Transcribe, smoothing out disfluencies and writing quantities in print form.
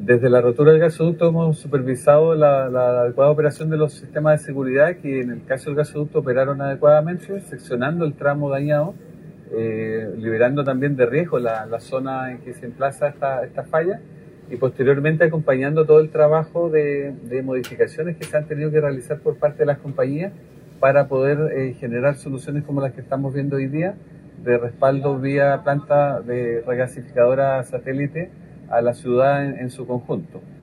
Desde la rotura del gasoducto hemos supervisado la adecuada operación de los sistemas de seguridad que en el caso del gasoducto operaron adecuadamente, seccionando el tramo dañado, liberando también de riesgo la zona en que se emplaza esta falla y posteriormente acompañando todo el trabajo de modificaciones que se han tenido que realizar por parte de las compañías para poder generar soluciones como las que estamos viendo hoy día, de respaldo vía planta de regasificadora satélite a la ciudad en su conjunto.